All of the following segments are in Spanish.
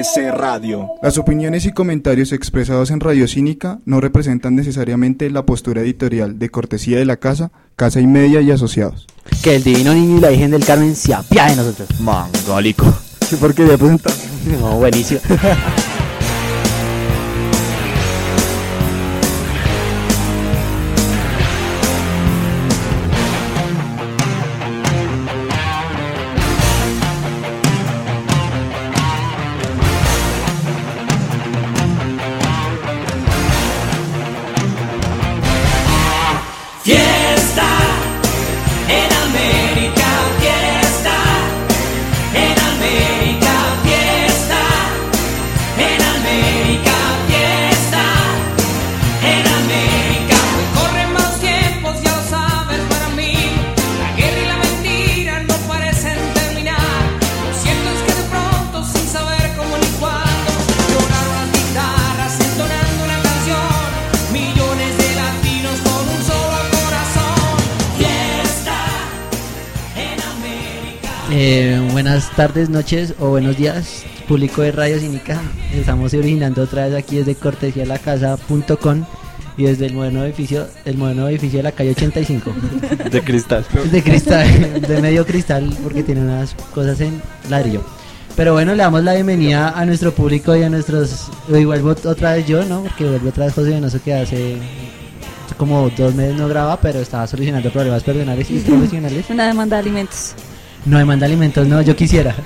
RC Radio. Las opiniones y comentarios expresados en Radio Cínica no representan necesariamente la postura editorial de cortesía de la Casa y Media y Asociados. Que el Divino Niño y la Virgen del Carmen se apiade de nosotros. Mangólico. Sí, porque ya presentar. No, buenísimo. Buenas tardes, noches o buenos días, público de Radio Cínica. Estamos originando otra vez aquí desde cortesialacasa.com y desde el moderno edificio de la calle 85. De cristal. De cristal, de medio cristal, porque tiene unas cosas en ladrillo. Pero bueno, le damos la bienvenida a nuestro público y a nuestros... Y vuelvo otra vez yo, ¿no? Porque vuelvo otra vez José Donoso, que hace como 2 meses no graba, pero estaba solucionando problemas personales y profesionales. Una demanda de alimentos. No demanda alimentos, no, yo quisiera.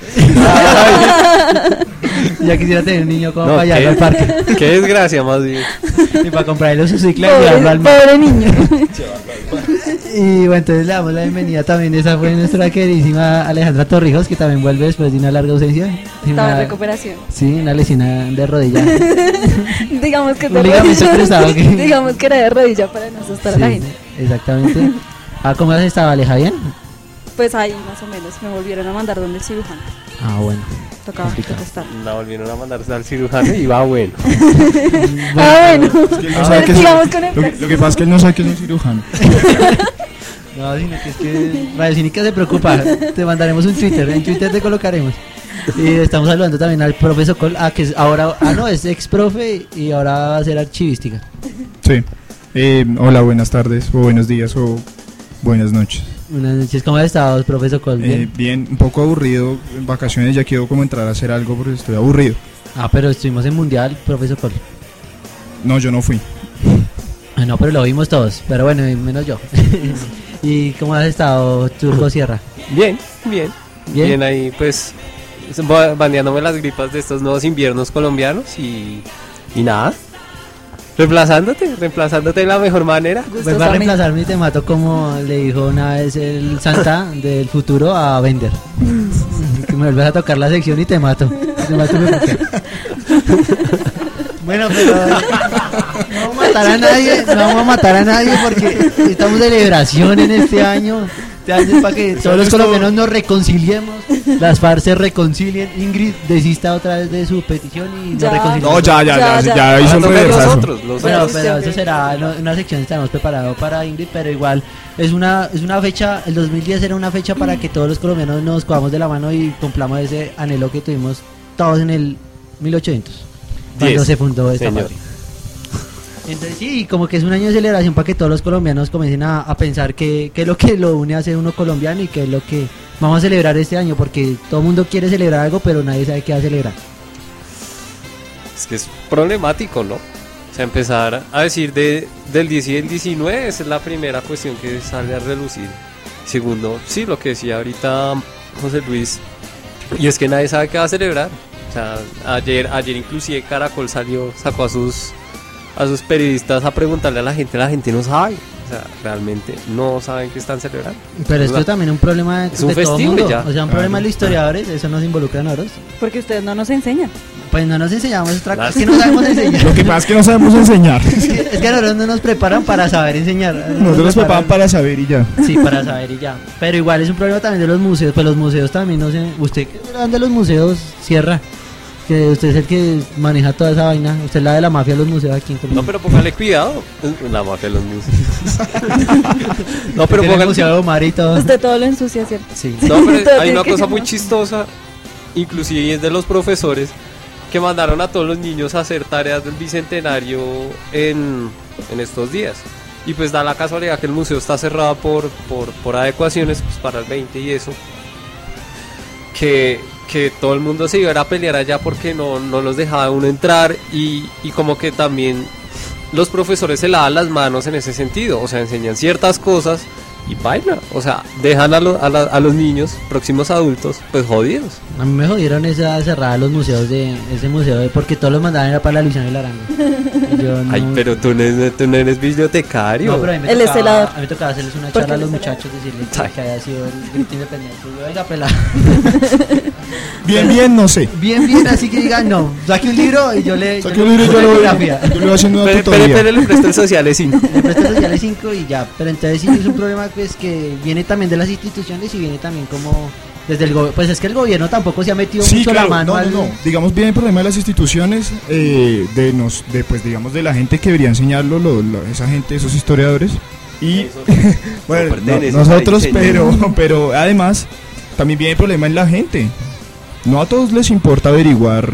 Ya quisiera tener un niño como para llevarlo al parque. Qué desgracia, más bien. Y para comprarle su cicla y llevarlo al mar. Pobre niño. Y bueno, entonces le damos la bienvenida también. Esa fue nuestra queridísima Alejandra Torrijos, que también vuelve después de una larga ausencia. Estaba en recuperación. Sí, una lesión de rodilla. Digamos que un ligamento cruzado. Digamos que era de rodilla para no asustar a la gente. Exactamente. ¿Cómo has estado, Aleja? ¿Bien? Pues ahí más o menos, me volvieron a mandar donde el cirujano. Bueno. Tocaba estar. La volvieron a mandarse al cirujano y va bueno. Bueno. Digamos con el lo que pasa es que él no sabe que es un cirujano. No, sino que es que Radio Cínica se preocupa. Te mandaremos un Twitter, en Twitter te colocaremos. Y estamos saludando también al profesor Col, que es ahora, es ex profe y ahora va a ser archivística. Sí. Hola, buenas tardes, o buenos días, o buenas noches. Buenas noches, ¿cómo has estado, profesor Col? Bien, un poco aburrido, en vacaciones ya quiero como entrar a hacer algo porque estoy aburrido. Pero estuvimos en Mundial, profesor Col. No, yo no fui. No, pero lo vimos todos, pero bueno, menos yo. ¿Y cómo has estado, Turco Sierra? Bien ahí pues bandeándome las gripas de estos nuevos inviernos colombianos y nada. Reemplazándote de la mejor manera. Pues va a reemplazarme y te mato como le dijo una vez el Santa del futuro a Bender. Que me vuelves a tocar la sección y te mato. Bueno, pero no vamos a matar a nadie porque estamos de celebración en este año. Para que todos los colombianos nos reconciliemos, las FARC se reconcilien. Ingrid desista otra vez de su petición y nos reconciliemos. No, ya hizo un reversazo. Bueno, pero eso será una sección que estamos preparado para Ingrid, pero igual es una fecha. El 2010 era una fecha para que todos los colombianos nos cojamos de la mano y cumplamos ese anhelo que tuvimos todos en el 1800 cuando se fundó esta patria. Entonces sí, como que es un año de celebración para que todos los colombianos comiencen a pensar qué es lo que lo une a ser uno colombiano y qué es lo que vamos a celebrar este año, porque todo el mundo quiere celebrar algo, pero nadie sabe qué va a celebrar. Es que es problemático, ¿no? O sea, empezar a decir del 10 y del 19, esa es la primera cuestión que sale a relucir. Segundo, sí, lo que decía ahorita José Luis, y es que nadie sabe qué va a celebrar. O sea, ayer inclusive Caracol sacó a sus periodistas a preguntarle a la gente no sabe, o sea, realmente no saben qué están celebrando. Pero esto también es un problema de todo el mundo, ya. O sea, un problema de los historiadores, eso nos involucra a nosotros. Porque ustedes no nos enseñan. Pues no nos enseñamos otra cosa, es que no sabemos enseñar. Lo que pasa es que no sabemos enseñar. Es que a nosotros no nos preparan para saber enseñar. Nosotros nos preparan para saber y ya. Sí, para saber y ya. Pero igual es un problema también de los museos, pues los museos también, no sé, usted que es grande de los museos, Sierra, que usted es el que maneja toda esa vaina, usted es la de la mafia de los museos aquí en Colombia. No, pero póngale cuidado, la mafia de los museos. No, pero póngale museo de Omar y todo. Usted todo lo ensucia, ¿cierto? Sí. No, pero hay una cosa muy chistosa, inclusive es de los profesores, que mandaron a todos los niños a hacer tareas del bicentenario en estos días. Y pues da la casualidad que el museo está cerrado por adecuaciones pues, para el 20 y eso. Que todo el mundo se iba a ir a pelear allá porque no los dejaba uno entrar y como que también los profesores se lavan las manos en ese sentido, o sea, enseñan ciertas cosas y baila, o sea, dejan a los niños, próximos adultos, pues jodidos. A mí me jodieron esa cerrada los museos de ese museo porque todos los mandaban era para la Luciano y la Arango. No, ay, pero tú no eres bibliotecario. No, pero a mí El estelador. me tocaba hacerles una ¿Por charla a qué los el muchachos, decirles que había sido el grito independiente. Yo, venga, pelado. Bien, no sé. Bien, así que digan, no, saque un libro y yo le Saque un libro y yo lo voy haciendo una tutoría. Pero le presto el sociales 5. Le presto sociales 5 y ya. Pero entonces sí es un problema pues que viene también de las instituciones y viene también como desde el gobierno. Pues es que el gobierno tampoco se ha metido mucho la mano. No. Digamos, viene el problema de las instituciones, pues digamos de la gente que debería enseñarlo, esa gente, esos historiadores. Y bueno, nosotros, pero además también viene el problema en la gente. No a todos les importa averiguar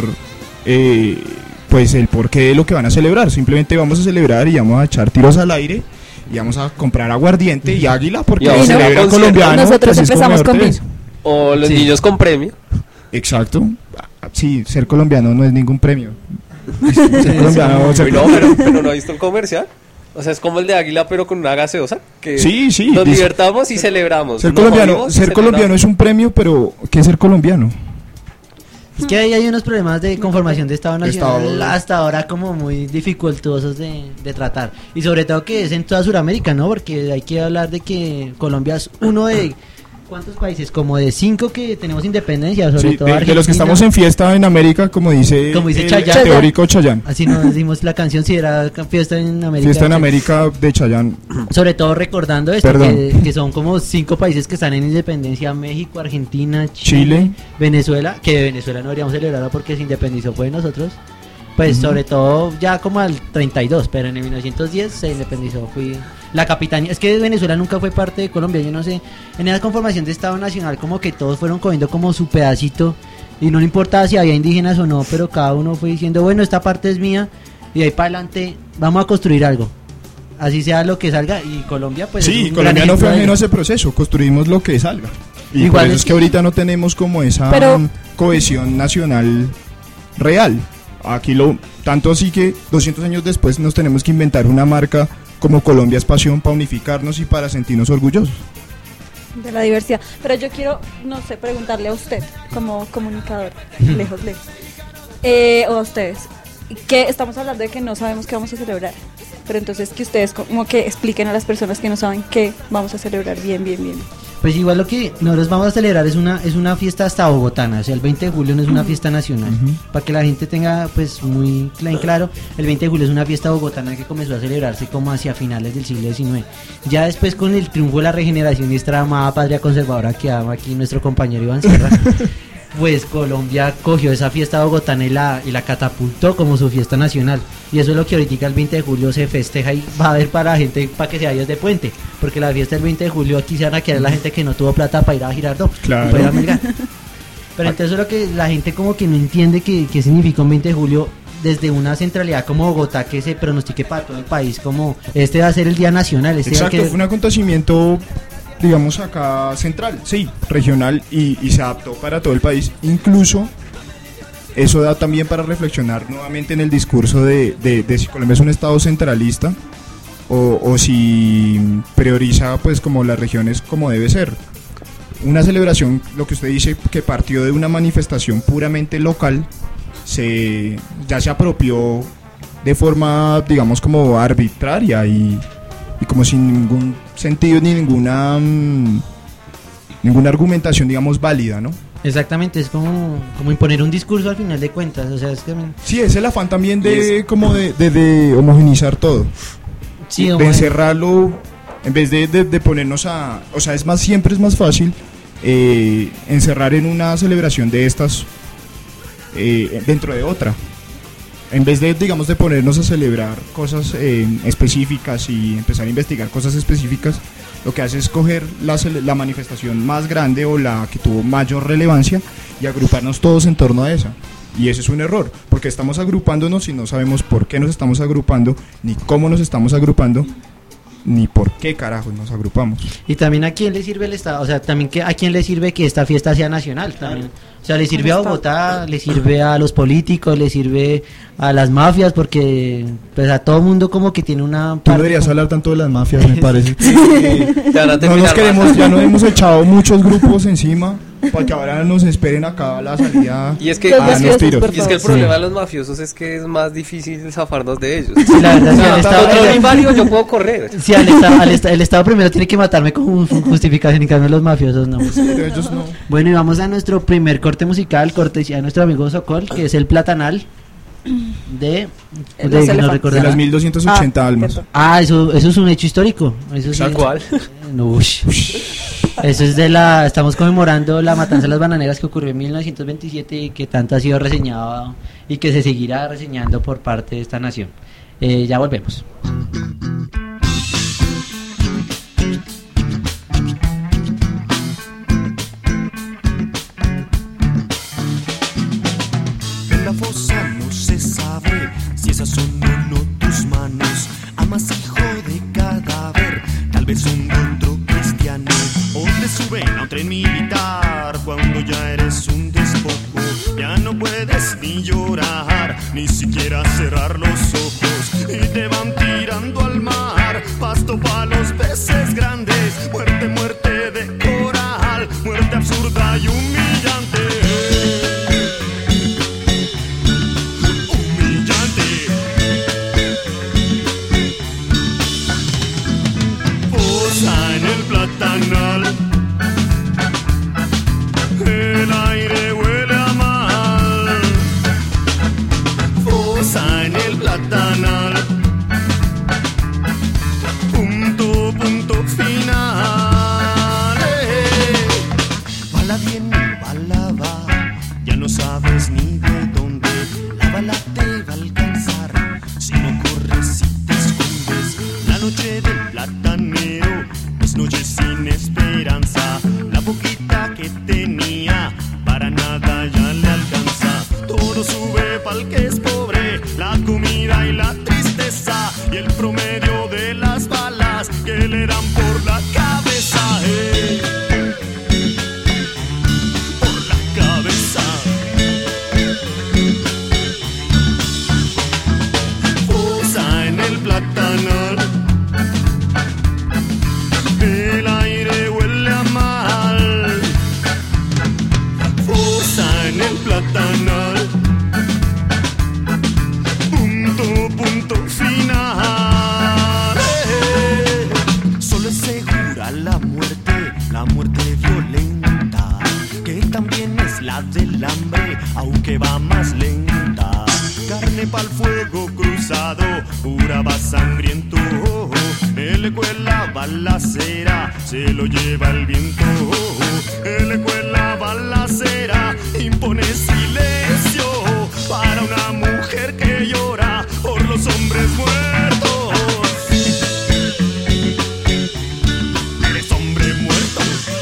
pues el porqué de lo que van a celebrar. Simplemente vamos a celebrar y vamos a echar tiros al aire y vamos a comprar aguardiente y águila porque se celebra el colombiano. Nosotros pues, empezamos con eso. O los niños con premio. Exacto. Sí, ser colombiano no es ningún premio. Ser colombiano, Uy, no, pero no he visto un comercial. O sea, es como el de Águila, pero con una gaseosa. Que sí. Nos divertamos y celebramos. Ser colombiano es un premio, pero ¿qué es ser colombiano? Es que ahí hay unos problemas de conformación de Estado Nacional hasta ahora como muy dificultosos de tratar. Y sobre todo que es en toda Sudamérica, ¿no? Porque hay que hablar de que Colombia es uno de... ¿Cuántos países? Como de 5 que tenemos independencia, sobre todo Argentina. De los que estamos en fiesta en América, como dice el Chayanne. teórico Chayanne. Así nos decimos la canción, si era fiesta en América. Fiesta en América de Chayanne. Sobre todo recordando esto, que son como 5 países que están en independencia: México, Argentina, Chile, Venezuela, que de Venezuela no deberíamos celebrarlo porque se independizó fue de nosotros. Pues sobre todo ya como al 32, pero en el 1910 se independizó, fui la capitanía. Es que Venezuela nunca fue parte de Colombia, yo no sé, en esa conformación de Estado Nacional como que todos fueron cogiendo como su pedacito y no le importaba si había indígenas o no, pero cada uno fue diciendo, bueno, esta parte es mía y de ahí para adelante vamos a construir algo. Así sea lo que salga y Colombia pues... Sí, Colombia no fue ajeno a ese proceso, construimos lo que salga. Y igual por eso es que ahorita no tenemos como esa cohesión nacional real. Aquí tanto así que 200 años después nos tenemos que inventar una marca como Colombia es pasión para unificarnos y para sentirnos orgullosos de la diversidad. Pero yo quiero, no sé, preguntarle a usted como comunicador, lejos, o a ustedes, que estamos hablando de que no sabemos qué vamos a celebrar, pero entonces que ustedes como que expliquen a las personas que no saben qué vamos a celebrar bien. Pues igual lo que nosotros vamos a celebrar es una fiesta hasta bogotana, o sea, el 20 de julio no es una fiesta nacional, para que la gente tenga pues muy claro, el 20 de julio es una fiesta bogotana que comenzó a celebrarse como hacia finales del siglo XIX, ya después con el triunfo de la regeneración de nuestra amada patria conservadora que ama aquí nuestro compañero Iván Sierra, pues Colombia cogió esa fiesta bogotana y la catapultó como su fiesta nacional. Y eso es lo que ahorita el 20 de julio se festeja y va a haber para la gente para que se vaya de puente. Porque la fiesta del 20 de julio aquí se van a quedar la gente que no tuvo plata para ir a Girardot. Claro. Para ir a Melgar. Pero entonces es lo que la gente como que no entiende que significa un 20 de julio desde una centralidad como Bogotá que se pronostique para todo el país como este va a ser el día nacional. Exacto, fue un acontecimiento digamos acá central, sí, regional y se adaptó para todo el país. Incluso eso da también para reflexionar nuevamente en el discurso de si Colombia es un estado centralista o si prioriza pues como las regiones como debe ser. Una celebración, lo que usted dice, que partió de una manifestación puramente local, ya se apropió de forma digamos como arbitraria y como sin ningún sentido ni ninguna argumentación digamos válida, ¿no? Exactamente, es como imponer un discurso al final de cuentas, o sea, es que... Sí, es el afán también de homogenizar todo, sí, de encerrarlo, en vez de ponernos a... O sea, siempre es más fácil encerrar en una celebración de estas dentro de otra. En vez de, digamos, de ponernos a celebrar cosas específicas y empezar a investigar cosas específicas, Lo que hace es coger la manifestación más grande o la que tuvo mayor relevancia y agruparnos todos en torno a esa. Y ese es un error, porque estamos agrupándonos y no sabemos por qué nos estamos agrupando, ni cómo nos estamos agrupando, ni por qué carajos nos agrupamos. Y también a quién le sirve el Estado, o sea, también a quién le sirve que esta fiesta sea nacional también. O sea, le sirve a Bogotá, le sirve a los políticos, le sirve a las mafias, porque pues a todo mundo como que tiene una... Tú no deberías hablar tanto de las mafias, me parece. No nos queremos, ya nos hemos echado muchos grupos encima para que ahora nos esperen acá a la salida. Y es que, a los tiros. y es que el problema de los mafiosos es que es más difícil zafarnos de ellos. Sí, la verdad, sí, Otro inválido yo puedo correr. Sí, el Estado primero tiene que matarme con justificación, y cambio los mafiosos no. Pero ellos no. Bueno, y vamos a nuestro primer corte musical, cortesía de nuestro amigo Sokol, que es el Platanal de no recordará. De las 1280 almas. Eso es un hecho histórico. Eso sí. ¿Cuál? No, eso es estamos conmemorando la matanza de las bananeras que ocurrió en 1927 y que tanto ha sido reseñado y que se seguirá reseñando por parte de esta nación. Ya volvemos. En la fosa no se sabe si esas son o no tus manos. Amas hijo de cadáver, tal vez un otro cristiano. O te suben a un tren militar cuando ya eres un despojo. Ya no puedes ni llorar, ni siquiera cerrar los ojos. Y te van tirando al mar, pasto para los peces grandes. Muerte, muerte de coral, muerte absurda y humillante. Platanal, el aire huele a mal. Fosa en el Platanal, punto final. Bala viene, bala va, ya no sabes ni de dónde. La bala te va a alcanzar, si no corres, si te escondes. La noche del platanero, noche sin esperanza, la poquita que tenía para nada ya le alcanza. Todo sube pa'l que es pobre, la comida y la tristeza y el promedio de las balas que le dan por la cabeza. Por la cabeza. Fosa en el Platanal, el aire huele a mal. Fosa en el Platanal, punto final. Solo es segura la muerte violenta, que también es la del hambre, aunque va más lenta. Carne pa'l fuego cruzado, pura va sangriento. El cuela balacera, se lo lleva el viento. El cuela balacera, impone silencio para una mujer que llora por los hombres muertos. Eres hombre muerto.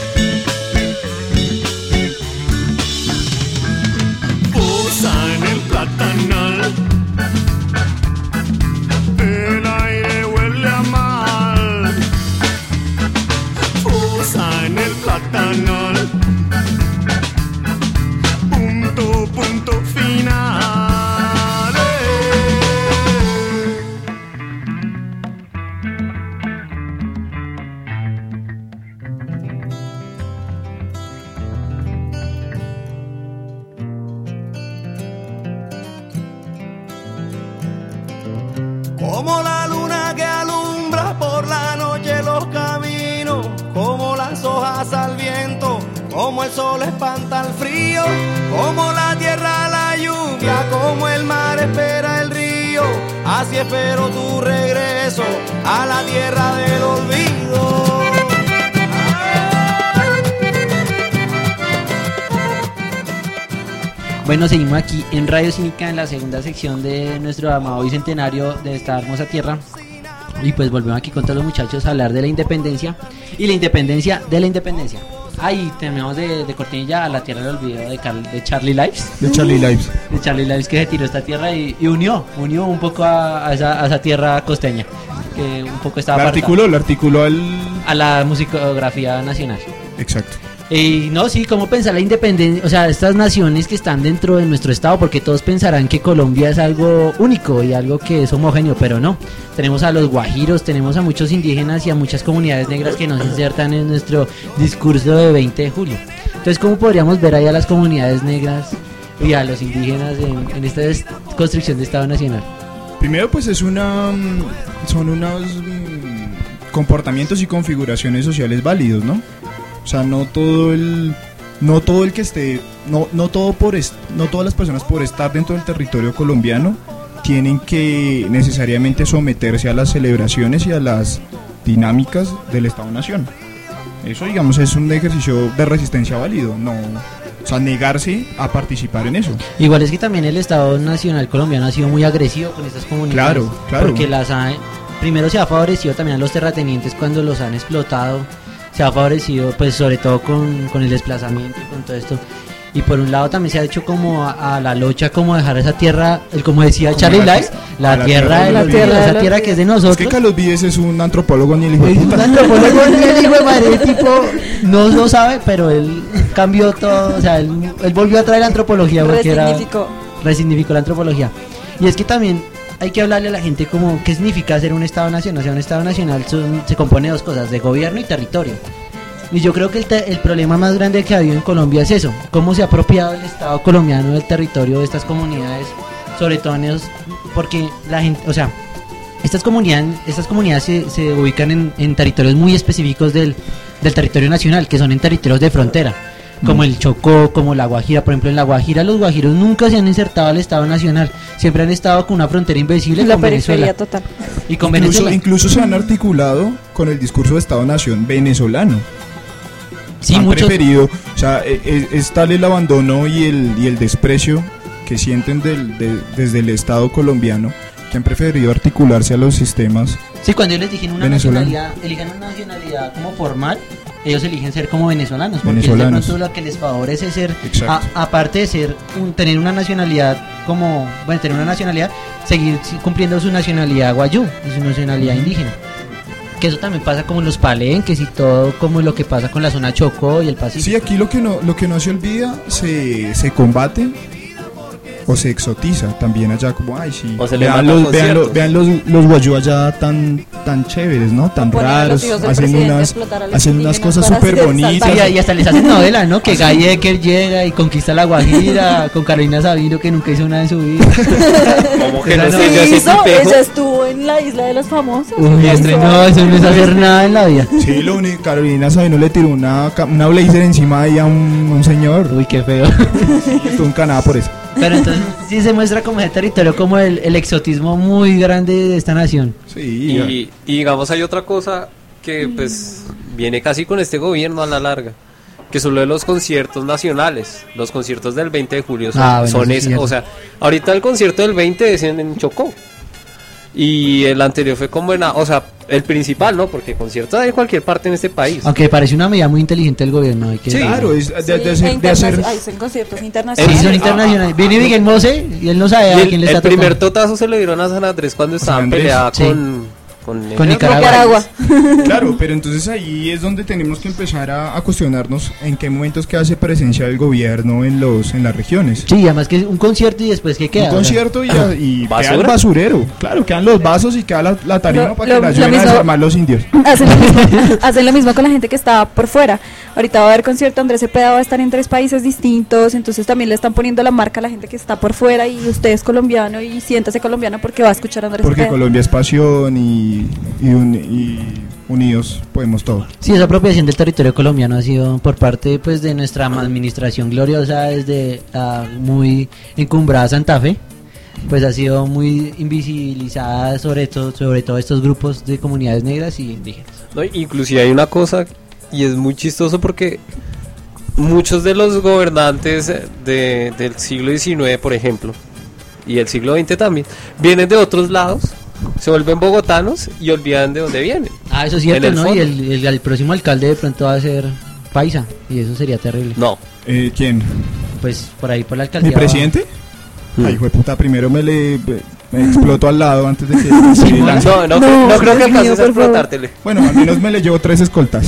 Posa en el Platanal, el aire huele a mal. Fosa en el Platanal, punto final. Como la luna que alumbra por la noche los caminos, como las hojas al viento, como el sol espanta el frío, como la tierra la lluvia, como el mar espera el río, así espero tu regreso a la tierra del olvido. Bueno, seguimos aquí en Radio Cínica en la segunda sección de nuestro amado bicentenario de esta hermosa tierra. Y pues volvemos aquí con todos los muchachos a hablar de la independencia y la independencia de la independencia. Ahí tenemos de cortinilla a la tierra del olvido de Charlie Lives. De Charlie Lives. De Charlie Lives, que se tiró esta tierra y unió un poco a esa tierra costeña, que un poco estaba La articuló a la musicografía nacional. Exacto. Y no, sí, ¿cómo pensar la independencia? O sea, estas naciones que están dentro de nuestro estado, porque todos pensarán que Colombia es algo único y algo que es homogéneo, pero no. Tenemos a los guajiros, tenemos a muchos indígenas y a muchas comunidades negras que nos insertan en nuestro discurso de 20 de julio. Entonces, ¿cómo podríamos ver ahí a las comunidades negras y a los indígenas en esta construcción de Estado Nacional? Primero, pues son unos comportamientos y configuraciones sociales válidos, ¿no? O sea, no todas las personas por estar dentro del territorio colombiano tienen que necesariamente someterse a las celebraciones y a las dinámicas del Estado-Nación. Eso, digamos, es un ejercicio de resistencia válido, no, o sea, negarse a participar en eso. Igual es que también el Estado Nacional colombiano ha sido muy agresivo con estas comunidades. Claro. Porque primero se ha favorecido también a los terratenientes cuando los han explotado. Se ha favorecido, pues, sobre todo con el desplazamiento y con todo esto. Y por un lado también se ha hecho como a la locha, como dejar esa tierra, como decía Charlie Lice, esa tierra que es de nosotros. Es que Carlos Vives es un antropólogo ni el hijo de puta. Un antropólogo ni el hijo de madre, tipo, no lo sabe, pero él cambió todo, o sea, él volvió a traer la antropología. Resignificó la antropología. Y es que también hay que hablarle a la gente como qué significa ser un Estado Nacional. O sea, un Estado Nacional se compone de dos cosas, de gobierno y territorio. Y yo creo que el problema más grande que ha habido en Colombia es eso, cómo se ha apropiado el Estado colombiano del territorio de estas comunidades, sobre todo porque la gente, o sea, estas comunidades se ubican en territorios muy específicos del territorio nacional, que son en territorios de frontera, como el Chocó, como la Guajira. Por ejemplo, en la Guajira los guajiros nunca se han insertado al Estado Nacional, siempre han estado con una frontera invisible con Venezuela. Total. Y con Venezuela. Incluso se han articulado con el discurso de Estado-Nación venezolano. Sí, han preferido, o sea, es tal el abandono y el desprecio que sienten desde el Estado colombiano, que han preferido articularse a los sistemas. Sí, cuando ellos eligen una nacionalidad como formal, ellos eligen ser como venezolanos, porque es de pronto lo que les favorece ser, aparte de ser tener una nacionalidad seguir cumpliendo su nacionalidad guayú y su nacionalidad indígena. Que eso también pasa como en los palenques y todo, como lo que pasa con la zona Chocó y el Pacífico. Sí, aquí lo que no se olvida, se combate o se exotiza también allá, como ay sí, vean los guayú allá tan chéveres, ¿no? Tan raros, hacen unas cosas súper bonitas. Sí, y hasta les hacen novela, ¿no? Que Guy Ecker llega y conquista la Guajira con Carolina Sabino, que nunca hizo nada en su vida. Como que no ella estuvo en la Isla de los Famosos. No, eso no es hacer nada en la vida. Sí, Carolina Sabino le tiró una blazer encima ahí a un señor. Uy, qué feo. Estuvo encanada por eso. Pero entonces sí se muestra como ese territorio, como el exotismo muy grande de esta nación. Sí. Y digamos hay otra cosa que pues viene casi con este gobierno a la larga, que son lo de los conciertos nacionales. Los conciertos del 20 de julio o sea, ahorita el concierto del 20 es en Chocó. Y el anterior fue como el principal, ¿no? Porque conciertos hay en cualquier parte en este país. Aunque parece una medida muy inteligente del gobierno. Claro, es de hacer... son conciertos internacionales. Son internacionales. Viene Miguel Mose y él no sabe a quién le está tocando. El primer totazo se le dieron a San Andrés cuando estaban peleada con Nicaragua. Claro, pero entonces ahí es donde tenemos que empezar a cuestionarnos en qué momentos que hace presencia el gobierno en las regiones. Sí, además que un concierto y después ¿qué queda? Un concierto y queda el basurero. Claro, quedan los vasos y queda la tarima para que la ayuden a desarmar los indios. Hacen lo mismo con la gente que está por fuera. Ahorita va a haber concierto, Andrés Cepeda va a estar en 3 países distintos, entonces también le están poniendo la marca a la gente que está por fuera y usted es colombiano y siéntase colombiano porque va a escuchar a Andrés Cepeda. Porque Colombia es pasión y unidos podemos todo. Sí, esa apropiación del territorio colombiano ha sido por parte pues de nuestra administración gloriosa desde la muy encumbrada Santa Fe, pues ha sido muy invisibilizada sobre todo estos grupos de comunidades negras y indígenas. No, inclusive hay una cosa y es muy chistoso porque muchos de los gobernantes del siglo XIX, por ejemplo, y el siglo XX también, vienen de otros lados, se vuelven bogotanos y olvidan de dónde vienen. Ah, eso es cierto, En el ¿no? Y fondo. el próximo alcalde de pronto va a ser paisa, y eso sería terrible. No. ¿Quién? Pues por ahí por la alcaldía. ¿Mi presidente? Mm. Ay, hijo de puta, primero me explotó al lado antes de que Sí, se lance. No No, creo que Dios mío, alcances a por favor. explotártele. Bueno, al menos me le llevo 3 escoltas.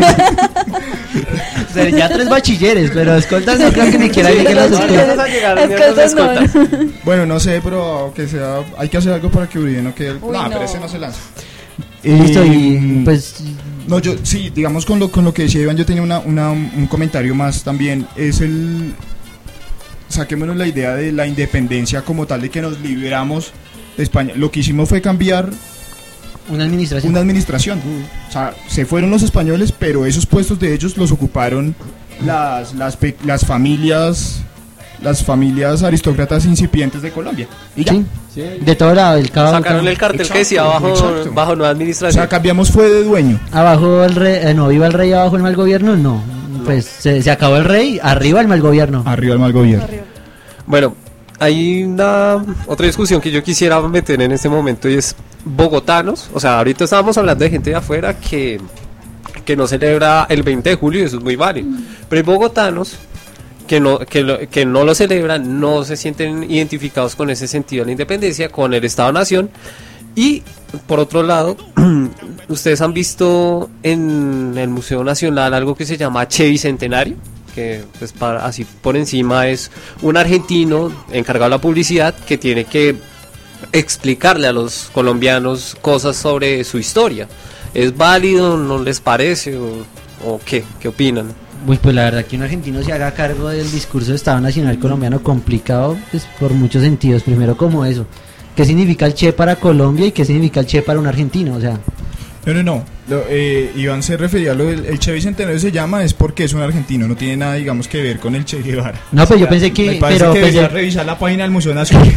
O sea, ya 3 bachilleres, pero escoltas no creo que ni siquiera Sí, lleguen las los escoltas. vas a llegar, Es ni a que los eso no. escoltas. Bueno, no sé, pero aunque sea, hay que hacer algo para que Uribe no quede. Uy, No, no. pero ese no se lanza. Listo, y pues No, yo sí, digamos con lo que decía Iván, yo tenía un comentario más también. Es el. Saquémonos la idea de la independencia como tal, de que nos liberamos de España. Lo que hicimos fue cambiar una administración. una administración. O sea, se fueron los españoles, pero esos puestos de ellos los ocuparon las familias aristócratas incipientes de Colombia. Y ya. Sí, de todo lado, el Cabo. Sacaron el cartel que decía Exacto. bajo nueva O administración. sea, cambiamos fue de dueño. Abajo el rey, no, viva el rey, abajo el mal gobierno, no. Pues se acabó el rey, arriba el mal gobierno. Arriba el mal gobierno. Arriba. Bueno, hay otra discusión que yo quisiera meter en este momento y es bogotanos. O sea, ahorita estábamos hablando de gente de afuera que no celebra el 20 de julio y eso es muy válido. Pero hay bogotanos que no lo celebran, no se sienten identificados con ese sentido de la independencia, con el Estado-Nación. Y por otro lado, ustedes han visto en el Museo Nacional algo que se llama Che Bicentenario, que pues así por encima es un argentino encargado de la publicidad que tiene que explicarle a los colombianos cosas sobre su historia. ¿Es válido? ¿No les parece? ¿O qué? ¿Qué opinan? Uy, pues la verdad que un argentino se haga cargo del discurso de Estado Nacional colombiano complicado, pues por muchos sentidos. Primero como eso, ¿qué significa el Che para Colombia y qué significa el Che para un argentino? O sea, No. Iván se refería a lo del el Che Bicentenario se llama, es porque es un argentino, no tiene nada, digamos, que ver con el Che Guevara. no, pues yo pensé que, Me parece pero que pensé, debería revisar la página del Museo Nacional.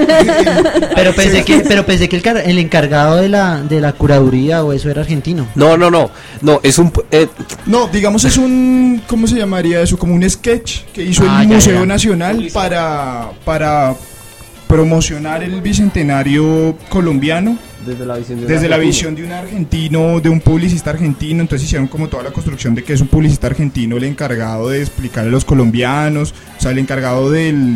pero pensé que el encargado de la curaduría o eso era argentino. No, es un... No, digamos es un, ¿cómo se llamaría eso? Como un sketch que hizo Ah, el ya, Museo ya. Nacional para promocionar el Bicentenario colombiano desde la visión desde la visión de un argentino, de un publicista argentino. Entonces hicieron como toda la construcción de que es un publicista argentino el encargado de explicar a los colombianos, o sea, el encargado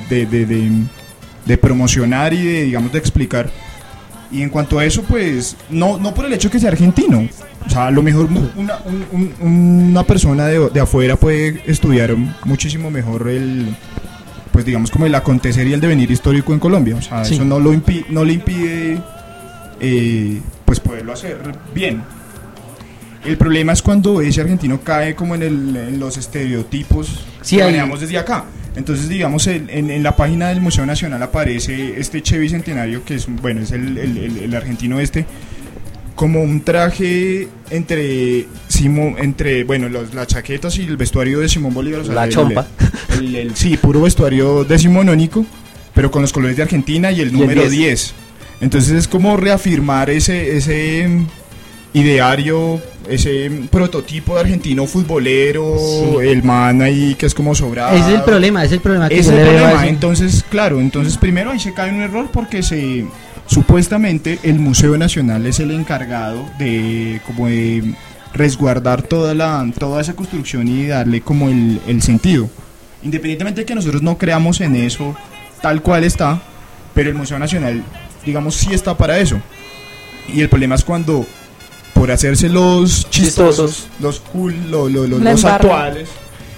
de promocionar y de, digamos, de explicar. Y en cuanto a eso, pues, no por el hecho que sea argentino. O sea, a lo mejor una persona de afuera puede estudiar muchísimo mejor pues digamos como el acontecer y el devenir histórico en Colombia. O sea, Sí. eso no le impide pues poderlo hacer bien. El problema es cuando ese argentino cae como en los estereotipos Sí, que ahí- manejamos desde acá. Entonces, digamos, en la página del Museo Nacional aparece este Che Bicentenario, que es, bueno, es el argentino como un traje entre bueno, las chaquetas y el vestuario de Simón Bolívar. O sea, La chompa. Sí, puro vestuario decimonónico, pero con los colores de Argentina y el número 10. Entonces es como reafirmar ese ideario, ese prototipo de argentino futbolero, Sí. el man ahí que es como sobrado. Ese es el problema que Es yo el le veo a problema. eso. Entonces, claro, primero ahí se cae un error porque supuestamente el Museo Nacional es el encargado de resguardar toda esa construcción y darle como el sentido. Independientemente de que nosotros no creamos en eso tal cual está, pero el Museo Nacional, digamos, sí está para eso. Y el problema es cuando, por hacerse los chistosos, los cool, los embarran. actuales,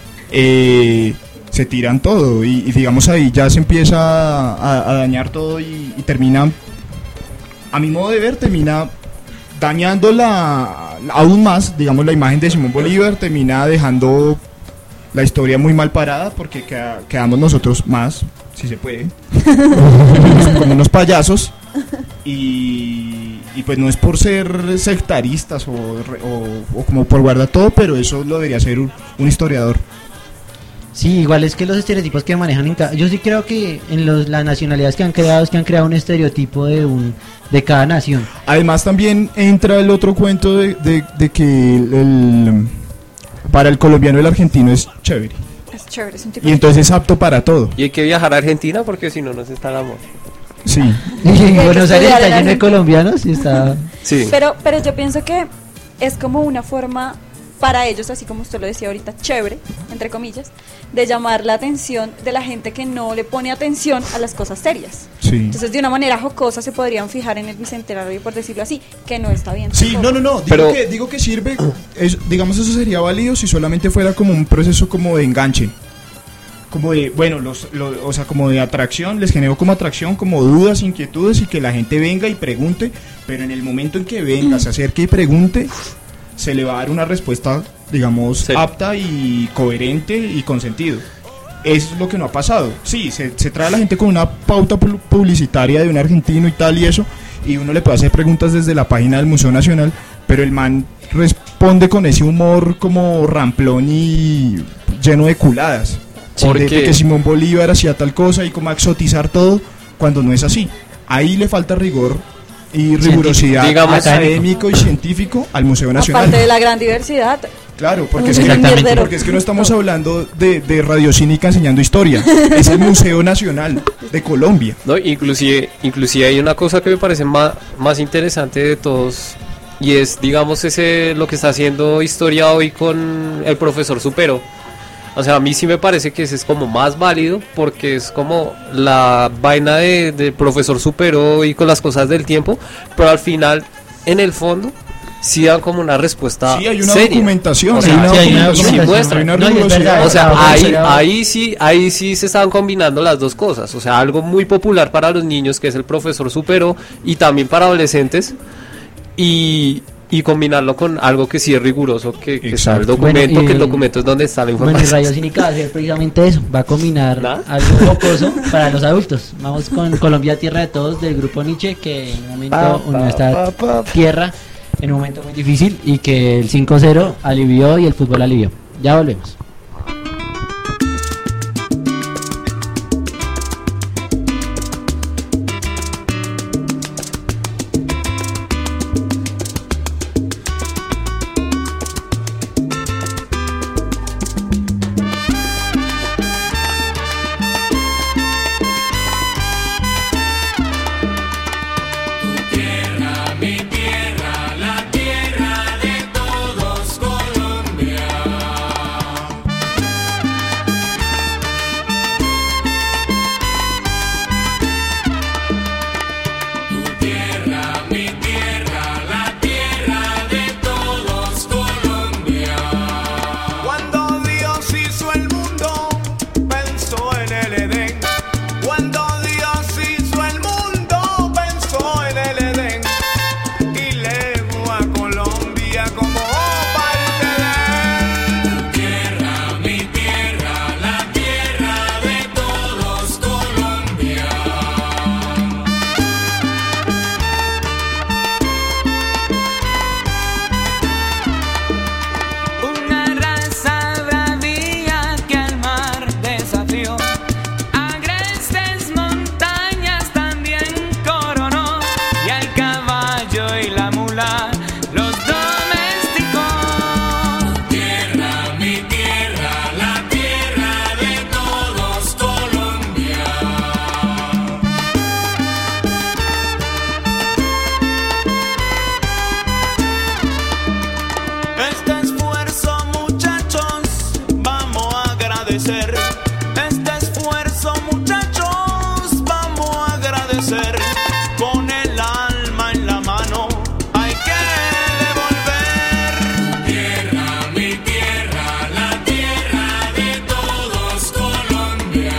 se tiran todo y digamos ahí ya se empieza a dañar todo y termina, a mi modo de ver, termina dañando aún más, digamos, la imagen de Simón Bolívar, termina dejando la historia muy mal parada porque quedamos nosotros más, si se puede, como unos payasos y pues no es por ser sectaristas o como por guardar todo, pero eso lo debería hacer un historiador. Sí, igual es que los estereotipos que manejan yo sí creo que en las nacionalidades que han creado es que han creado un estereotipo de cada nación. Además también entra el otro cuento de que para el colombiano el argentino es chévere Es chévere, es un tipo y entonces es apto para todo. Y hay que viajar a Argentina porque si no, no se está el amor. Sí. Y en que Buenos Aires estudiar está en lleno de Argentina. colombianos y está... Sí. Pero yo pienso que es como una forma para ellos, así como usted lo decía ahorita, chévere, entre comillas, de llamar la atención de la gente que no le pone atención a las cosas serias. Sí. Entonces, de una manera jocosa se podrían fijar en el bicentenario, por decirlo así, que no está bien. Sí, tampoco. no. Pero- Digo que sirve. Digamos, eso sería válido si solamente fuera como un proceso como de enganche. Como de, bueno, o sea, como de atracción, les generó como atracción, como dudas, inquietudes y que la gente venga y pregunte, pero en el momento en que venga, se acerque y pregunte, se le va a dar una respuesta, digamos, Sí. apta y coherente y con sentido. Eso es lo que no ha pasado. Sí, se trae a la gente con una pauta publicitaria de un argentino y tal y eso, y uno le puede hacer preguntas desde la página del Museo Nacional, pero el man responde con ese humor como ramplón y lleno de culadas. Porque- De que Simón Bolívar hacía tal cosa y como a exotizar todo cuando no es así. Ahí le falta rigor y rigurosidad Digamos, académico y científico al Museo Nacional. Aparte de la gran diversidad, Claro, porque un es, que, Exactamente. porque es que no estamos hablando de radiocínica enseñando historia. Es el Museo Nacional de Colombia. No, inclusive hay una cosa que me parece más interesante de todos, y es, digamos, lo que está haciendo historia hoy con el profesor Supero. O sea, a mí sí me parece que ese es como más válido, porque es como la vaina de profesor Supero y con las cosas del tiempo, pero al final, en el fondo, sí dan como una respuesta Sí, hay una seria. documentación, O sea, hay una sí, hay una documentación, documentación. muestra. hay una No, y es rigurosidad. verdad, O sea, Claro, ahí sí se estaban combinando las dos cosas. O sea, algo muy popular para los niños, que es el profesor Supero, y también para adolescentes, y combinarlo con algo que sí es riguroso, que está el Exacto. documento, Bueno, y- que el documento es donde está la Bueno, y información. Radio Cínica va a hacer precisamente eso, va a combinar ¿Nada? algo jocoso para los adultos. Vamos con Colombia Tierra de Todos del grupo Nietzsche, que en un momento unió esta tierra en un momento muy difícil y que el 5-0 alivió y el fútbol alivió. Ya volvemos. Cuando Dios hizo el mundo, pensó en el Edén. Cuando Dios hizo el mundo, pensó en el Edén. Y legó a Colombia como parte de él. Tu tierra, mi tierra, la tierra de todos, Colombia. Una raza bravía que al mar desafió, agrestes montañas también coronó, y al caballo y la mula los domesticó. Tierra, mi tierra, la tierra de todos, Colombia. Este esfuerzo, muchachos, vamos a agradecer. Este esfuerzo, muchachos, vamos a agradecer. Con el alma en la mano hay que devolver. Tierra, mi tierra, la tierra de todos, Colombia.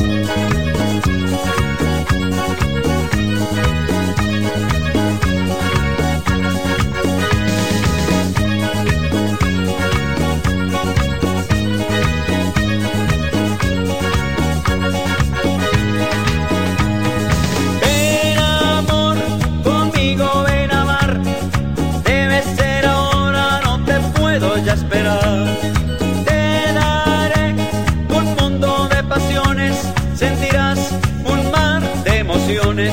Ven amor, conmigo ven a amar. Debe ser ahora, no te puedo ya esperar. Te daré un mundo de pasiones, sentirás un mar de emociones.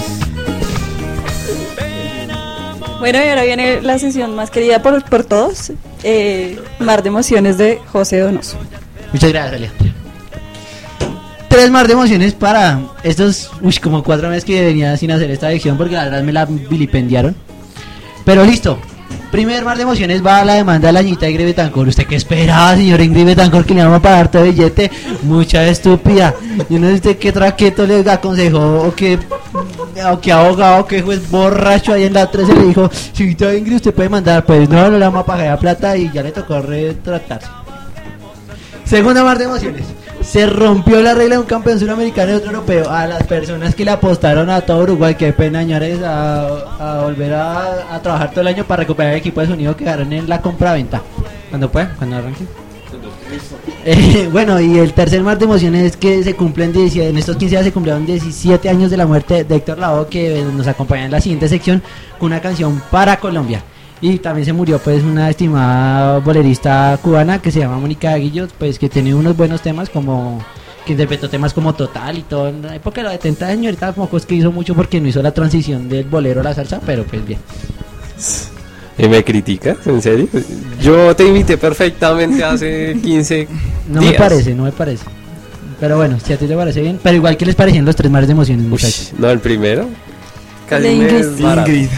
Ven amor. Bueno, y ahora viene la sesión más querida por todos, Mar de Emociones de José Donoso. Muchas gracias, Alejandra. 3 más de emociones para estos, como 4 meses que venía sin hacer esta sección porque la verdad me la vilipendiaron. Pero listo. Primer mar de emociones va a la demanda de la ñita Ingrid Betancourt. ¿Usted qué esperaba, señor Ingrid Betancourt, que le vamos a pagar todo billete? Mucha estúpida. Yo no sé usted qué traqueto le aconsejó o qué abogado o qué juez borracho ahí en la 13 le dijo, señorita Ingrid, usted puede mandar. Pues no le vamos a pagar la plata y ya le tocó retratarse. Segunda mar de emociones. Se rompió la regla de un campeón suramericano y otro europeo. A las personas que le apostaron a todo Uruguay, qué pena, señores, a volver a trabajar todo el año para recuperar el equipo de sonido que quedaron en la compra-venta. ¿Cuándo puede? ¿Cuándo arranquen? Bueno, y el tercer mar de emociones es que se cumplen en estos 15 días se cumplieron 17 años de la muerte de Héctor Lavoe, que nos acompaña en la siguiente sección con una canción para Colombia. Y también se murió pues una estimada bolerista cubana que se llama Mónica Aguillo, pues que tiene unos buenos temas como que interpretó temas como Total y todo en la época de los 70 años. Ahorita tampoco es que hizo mucho porque no hizo la transición del bolero a la salsa, pero pues bien. ¿Y me criticas? ¿En serio? Yo te invité perfectamente hace 15 No días. no me parece. Pero bueno, si a ti te parece bien. Pero igual, ¿qué les parecían los 3 mares de emociones, muchachos? No, el primero. Casi De me Ingrid. desbarato. Ingrid.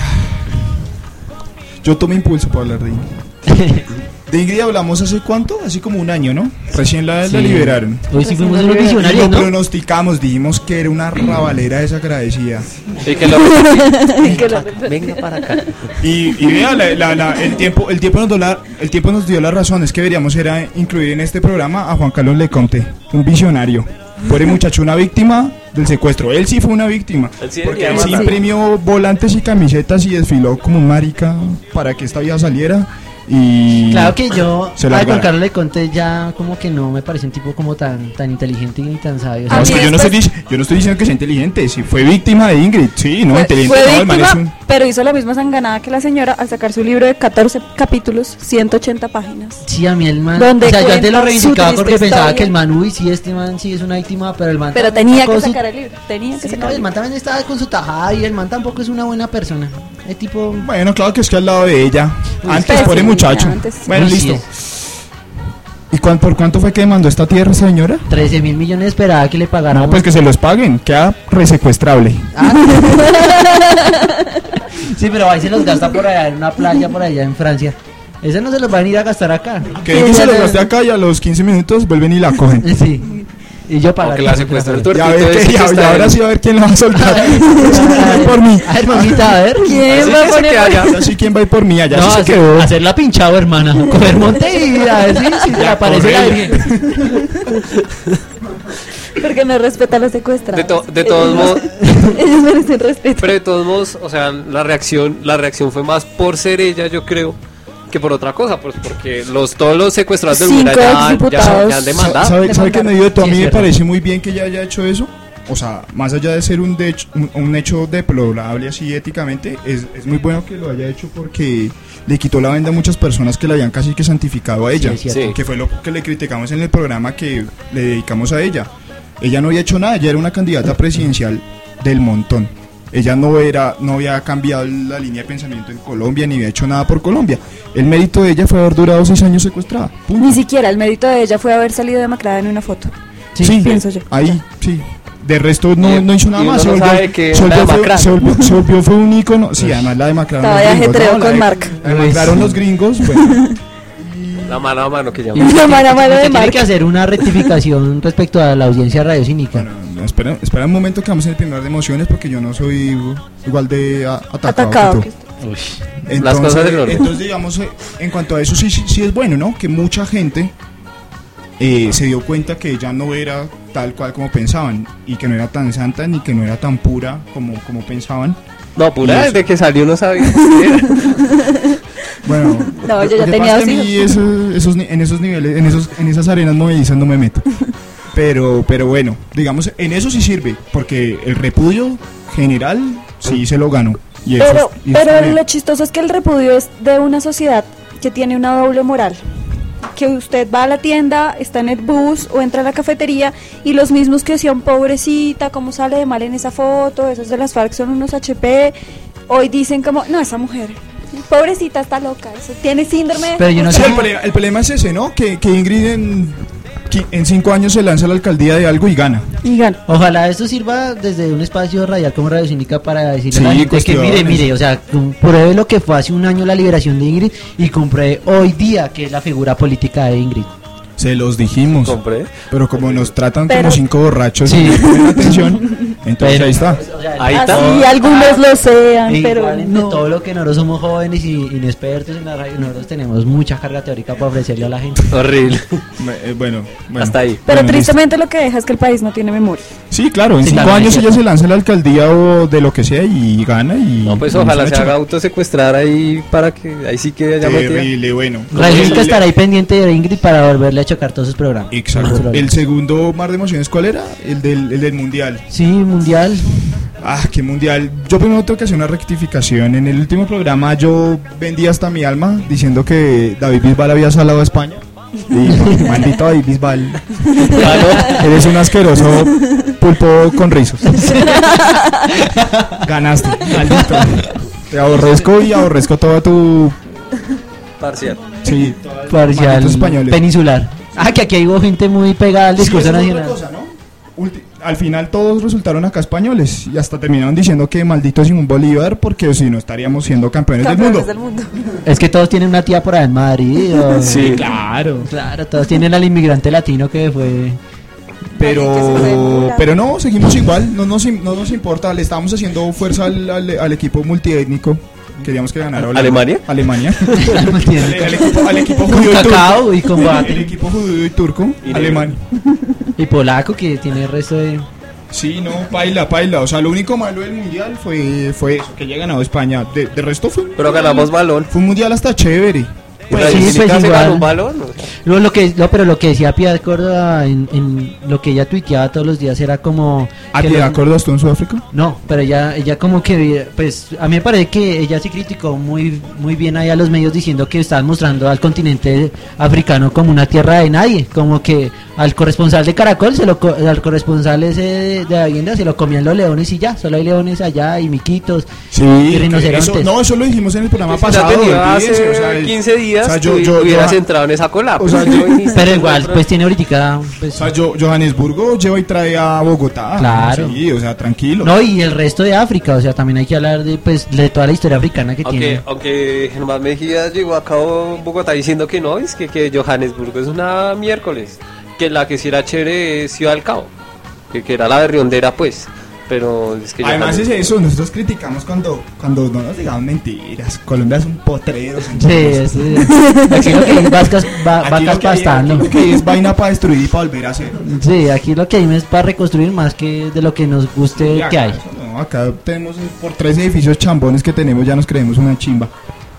Yo tomé impulso para hablar de Ingrid. De Ingrid hablamos hace cuánto, así como un año, ¿no? Recién la Sí. liberaron. Hoy sí fuimos unos Y visionarios, lo ¿no? pronosticamos, dijimos que era una rabalera desagradecida. Y que lo Que lo- venga para acá. Y vea, el tiempo nos dio la razón. Es que deberíamos era incluir en este programa a Juan Carlos Lecomte, un visionario. Pobre muchacho, una víctima del secuestro. Él sí fue una víctima. Él sí Porque debería él sí matar. imprimió volantes y camisetas y desfiló como un marica para que esta vieja saliera. Y Claro que yo se a largara. Juan Carlos le conté ya como que no me parece un tipo como tan inteligente ni tan sabio. O No, sea, es que yo no estoy diciendo que sea inteligente. Si fue víctima de Ingrid, sí, no, inteligente. fue No, el man es víctima, un... pero hizo la misma sanganada que la señora al sacar su libro de 14 capítulos, 180 páginas. sí, a mí el man, Donde o sea, yo antes lo cuenta su reivindicaba porque triste pensaba historia. que el man, uy, sí, este man sí es una víctima, pero el man Pero también tenía que sacó su- sacar el libro, tenía que Sí, sacar no, el el man también estaba con su tajada y el man tampoco es una buena persona. Es tipo... Bueno, claro que es que al lado de ella. Uy, Antes, pésimo, pobre muchacho. antes sí. Bueno, Uy, sí listo. es. ¿Y por cuánto fue que demandó esta tierra, señora? 13.000 millones esperaba que le pagaran. No, pues que se los paguen, queda resecuestrable. Sí, pero ahí se los gasta por allá en una playa por allá en Francia. Ese no se los van a ir a gastar acá. Que digan que se los gasté acá y a los 15 minutos vuelven y la cogen. Sí. Y yo O pagar. que la secuestra el Ya tuertito ver ese que, que ya, está y ahora en- sí a ver quién la va a soltar. Por mí. A ver, mamita, a ver. ¿Quién Así va a que se poner? queda allá. Ahora sí quién va a ir por mí, allá No, sí se quedó. hacerla pinchado, hermana. Coger monte y a ver si le aparece la correr. Virgen. Porque no respeta a los secuestrados. De todos modos, Ellos merecen respeto. pero de todos modos, o sea, la reacción fue más por ser ella, yo creo, que por otra cosa, pues porque todos los secuestrados del mundo 5 ya han exdiputados. demandado. ¿Sabe que en medio de todo a Sí, mí es me verdad. parece muy bien que ella haya hecho eso? O sea, más allá de ser un hecho deplorable así éticamente, es muy bueno que lo haya hecho porque le quitó la venda a muchas personas que la habían casi que santificado a ella. Sí, es cierto. Sí. Que fue lo que le criticamos en el programa que le dedicamos a ella. Ella no había hecho nada, ella era una candidata presidencial del montón. Ella no había cambiado la línea de pensamiento en Colombia ni había hecho nada por Colombia. El mérito de ella fue haber durado 6 años secuestrada. Punto. Ni siquiera el mérito de ella fue haber salido demacrada en una foto. Sí, pienso yo. Ahí, sí. De resto no hizo nada y más. uno no sabe que la demacraron. Se volvió fue un ícono. Sí, además la demacraron Estaba los de gringos. ajetreo ¿no? con La Marc. La demacraron los gringos. Bueno, La mano a mano que Y llaman. usted La mala usted de tiene Marc. que hacer una rectificación respecto a la audiencia radiocínica. no, espera un momento que vamos en el primer de emociones porque yo no soy igual de Atacado. atacado que que tú. está. Las cosas del orden. Entonces, digamos, en cuanto a eso sí es bueno, ¿no? Que mucha gente se dio cuenta que ella no era tal cual como pensaban, y que no era tan santa ni que no era tan pura como pensaban. No, pura Y desde que salió no sabíamos qué era. Bueno, No, yo ya lo que tenía pasa es dos que a mí en esos niveles, en esas arenas movedizas no me meto. Pero bueno, digamos, en eso sí sirve, porque el repudio general sí se lo ganó. Y eso Pero, y pero eso lo chistoso es que el repudio es de una sociedad que tiene una doble moral. Que usted va a la tienda, está en el bus o entra a la cafetería y los mismos que decían pobrecita, cómo sale de mal en esa foto, esos de las FARC son unos HP, hoy dicen como, no, esa mujer, pobrecita, está loca, eso tiene síndrome de... Pero yo no Sí, sé. el problema es ese, ¿no? Que Ingrid en 5 años se lanza a la alcaldía de algo y gana. Y gana. Ojalá esto sirva desde un espacio radial como Radio Cínica para decirle Sí, a la gente que cuestiones. mire, o sea, compruebe lo que fue hace un año la liberación de Ingrid y compruebe hoy día que es la figura política de Ingrid. Se los dijimos. Compré. Pero como nos tratan Pero- como 5 borrachos Sí. y no ponen atención, entonces Pero- ahí está. O sea, Ahí está. Así algunos lo sean, e pero igual entre no. todo lo que nosotros somos jóvenes y inexpertos en la radio, nosotros tenemos mucha carga teórica para ofrecerle a la gente. Horrible. Bueno. Hasta ahí. Pero Bueno, tristemente lo que deja es que el país no tiene memoria. Sí, claro, en Sí, 5 claro, años es ella cierto. se lanza a la alcaldía o de lo que sea y gana y... No, pues y ojalá la se echa. haga autosecuestrar ahí para que ahí sí que haya metida. Terrible, bueno. Radio Cínica El- estará ahí pendiente de Ingrid para volverle a chocar todos sus programas. Exacto. Todos sus El programas. segundo mar de emociones, ¿cuál era? El del mundial. Sí, mundial. Ah, qué mundial. Yo primero tengo que hacer una rectificación. En el último programa yo vendí hasta mi alma diciendo que David Bisbal había salado a España. Y maldito David Bisbal. Eres un asqueroso pulpo con rizos. Ganaste, maldito. Te aborrezco y aborrezco toda tu... Parcial. Sí, Parcial malditos españoles. peninsular. Ah, que aquí hay gente muy pegada al Sí, discurso esa es otra nacional. cosa, ¿no? Al final todos resultaron acá españoles y hasta terminaron diciendo que maldito Simón Bolívar porque si no estaríamos siendo campeones Campeones del mundo. del Es que todos tienen una tía por allá en Madrid. o- Sí. Claro. Claro, todos tienen al inmigrante latino que fue. Alguien que se fue burlar. Pero no, seguimos igual, no nos importa, le estamos haciendo fuerza al equipo multiétnico. Queríamos que ganara Holanda. ¿Alemania? Alemania. Tienen- al equipo Con judío y turco. cacao y combate. El equipo judío y turco, Y Alemania. Y polaco que tiene el resto de. Sí, no, paila. O sea, lo único malo del mundial fue eso, que haya ganado España. De resto fue un Pero mundial- ganamos balón. Fue un mundial hasta chévere. Pues Radio sí, Cínica pues se igual. ganó un balón. O sea, Pero lo que decía Piedad Córdoba en lo que ella tuiteaba todos los días era como. ¿A que ti de los- acuerdo tú en Sudáfrica? No, pero ella como que, pues, a mí me parece que ella sí criticó muy bien ahí a los medios diciendo que estaban mostrando al continente africano como una tierra de nadie, como que al corresponsal de Caracol, al corresponsal ese de la vivienda se lo comían los leones y ya, solo hay leones allá y miquitos Sí, y rinocerontes. eso lo dijimos en el programa pues ya pasado. tenía olvídese, hace o sea, 15 días o sea, tú hubieras entrado en esa cola. o sea, pues, yo- no viniste. Pero igual, pues tiene ahorita, pues, O sea, Johannesburgo lleva y trae a Bogotá. Claro. Sí, o sea, tranquilo. no, y el resto de África, o sea, también hay que hablar de, pues, de toda la historia africana que tiene. Aunque Germán Mejía llegó acá a Bogotá diciendo que no, es que Johannesburgo es una miércoles, que la que sí era chévere es Ciudad del Cabo, que era la berriondera pues, pero es que Además es eso, nosotros criticamos cuando no nos digan mentiras. Colombia es un potrero. Sí, sí. Aquí lo que hay es vacas pastando. Lo que hay es vaina para destruir y para volver a hacer. Sí, aquí lo que hay es para reconstruir más que de lo que nos guste Ya, que hay. no, acá tenemos por 3 edificios chambones que tenemos, ya nos creemos una chimba.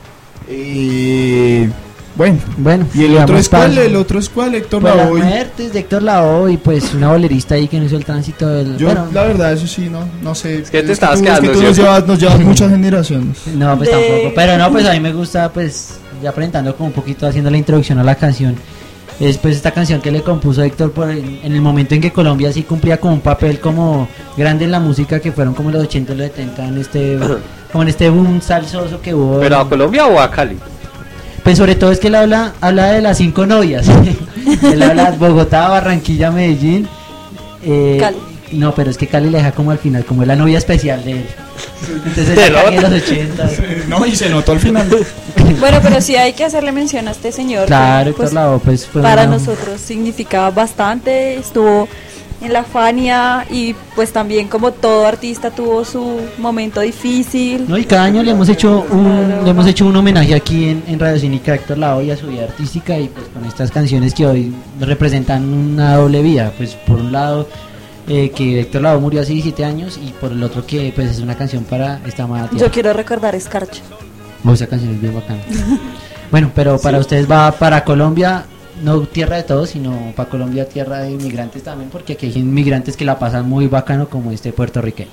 Bueno, ¿y el otro digamos, es cuál? paso. ¿El otro es cuál, Héctor Pues las Lavoe? muertes de Héctor Lavoe y pues una bolerista ahí que no hizo el tránsito del... Yo, bueno, la verdad, eso sí, no sé. Es que te estabas tú quedando, nos ¿cierto? llevas muchas generaciones. no, pues de- tampoco. Pero no, pues a mí me gusta, pues, ya presentando como un poquito, haciendo la introducción a la canción. Es pues esta canción que le compuso Héctor en el momento en que Colombia sí cumplía como un papel como grande en la música, que fueron como los 80 y los 70 como en este boom salsoso que hubo. ¿Pero a Colombia o a Cali? Pues sobre todo es que él habla de las 5 novias. Él habla de Bogotá, Barranquilla, Medellín. Cali. No, pero es que Cali le deja como al final, como es la novia especial de él. Entonces Se ya Cali en nota. los 80. No, y se notó al final. Bueno, pero sí hay que hacerle mención a este señor. Claro, que, pues, Héctor Lavoe, pues fue para una- nosotros significaba bastante, estuvo en la Fania y pues también como todo artista tuvo su momento difícil. No, y cada año le hemos hecho un homenaje aquí en Radio Cínica a Héctor Lavoe y a su vida artística, y pues con estas canciones que hoy representan una doble vida, pues por un lado que Héctor Lavoe murió hace 17 años y por el otro que pues es una canción para esta amada tierra. Yo quiero recordar Escarcha. Oh, esa canción es bien bacana. Bueno, pero para ustedes va para Colombia, no tierra de todos, sino para Colombia tierra de inmigrantes también, porque aquí hay inmigrantes que la pasan muy bacano como este puertorriqueño.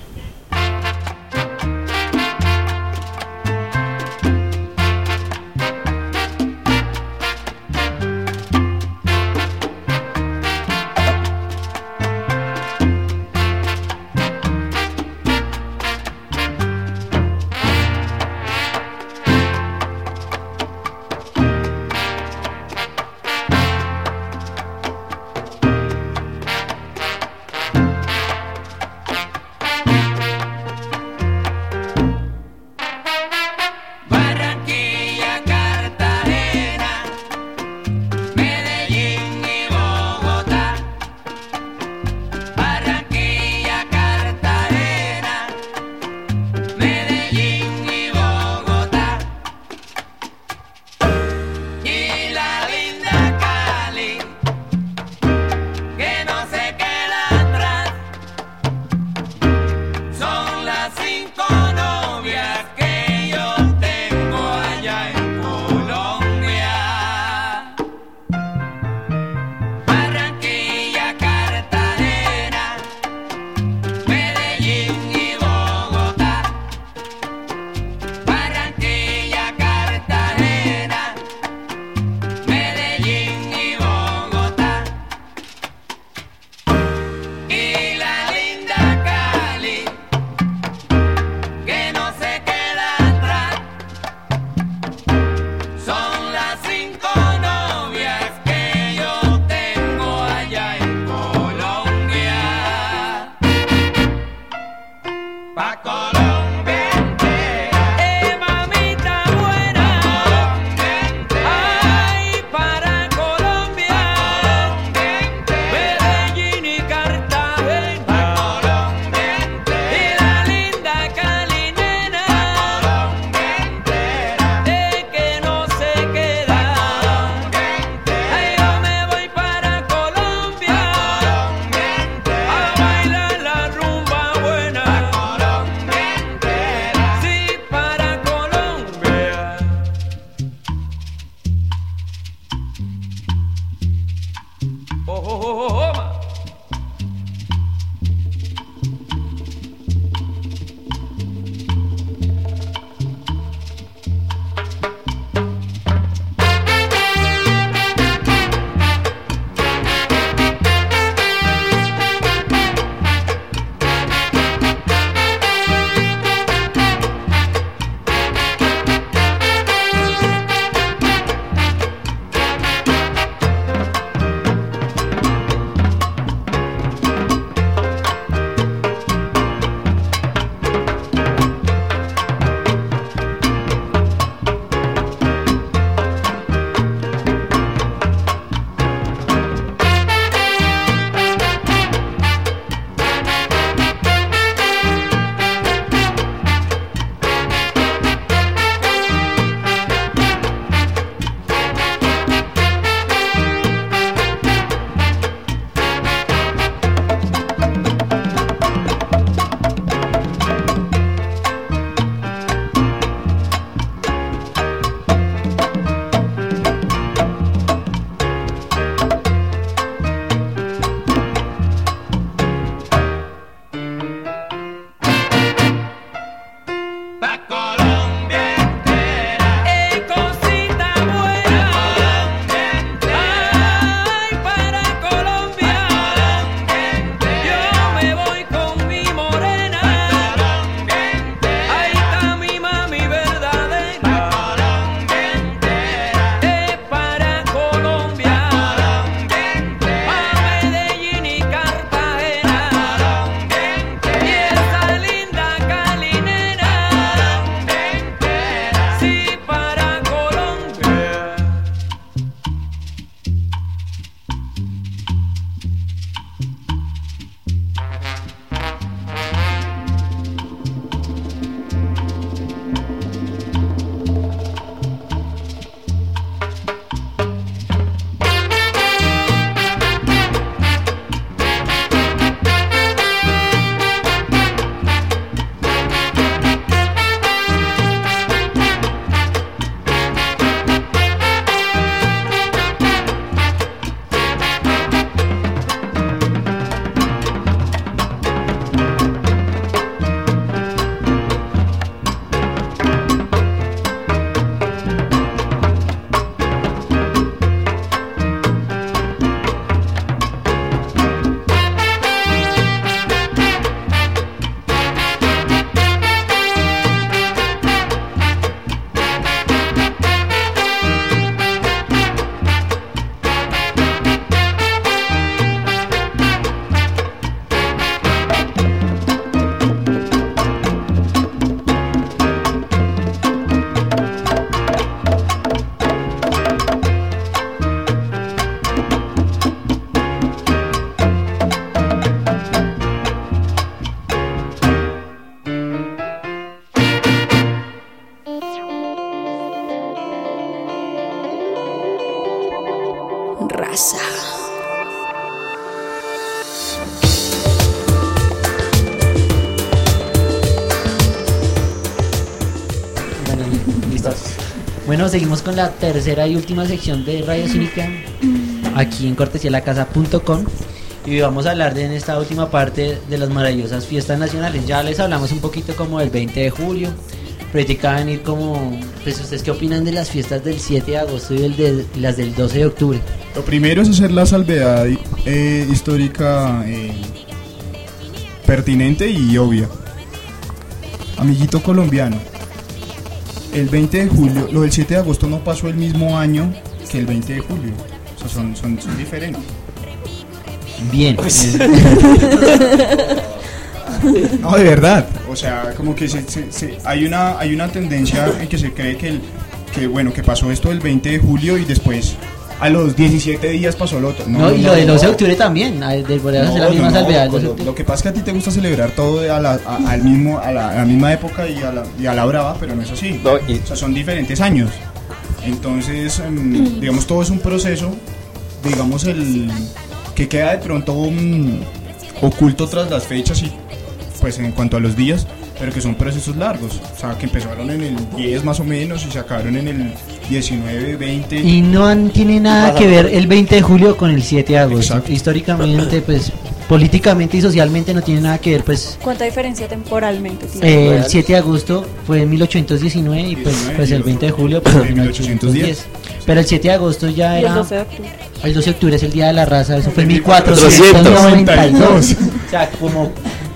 Bueno, seguimos con la tercera y última sección de Radio Cínica, aquí en cortesía de la casa.com, y vamos a hablar en esta última parte de las maravillosas fiestas nacionales. Ya les hablamos un poquito como del 20 de julio, pero ahorita van a venir como, pues ustedes qué opinan de las fiestas del 7 de agosto y las del 12 de octubre. Lo primero es hacer la salvedad histórica pertinente y obvia. Amiguito colombiano, el 20 de julio, lo del 7 de agosto no pasó el mismo año que el 20 de julio. O sea, son diferentes. Bien. No, de verdad. O sea, como que hay una tendencia en que se cree que pasó esto el 20 de julio y después a los 17 días pasó lo otro. No, y lo del 12 de octubre también. Volver a hacer la misma salvedad. Lo que pasa es que a ti te gusta celebrar todo a la misma época y a la brava, pero no es así. No, O sea, son diferentes años. Entonces, digamos, todo es un proceso. Digamos, el que queda de pronto oculto tras las fechas y pues en cuanto a los días, pero que son procesos largos, o sea, que empezaron en el 10 más o menos y se acabaron en el 19, 20. Y no tiene nada que ver el 20 de julio con el 7 de agosto. Exacto. Históricamente, pues, políticamente y socialmente no tiene nada que ver, pues. ¿Cuánta diferencia temporalmente tiene? El 7 de agosto fue en 1819 y pues el 20 de julio pues en 1810. Pero el 7 de agosto ya Y el era... 12 de octubre. El 12 de octubre es el Día de la Raza, eso fue en 1492. 1492. O sea, como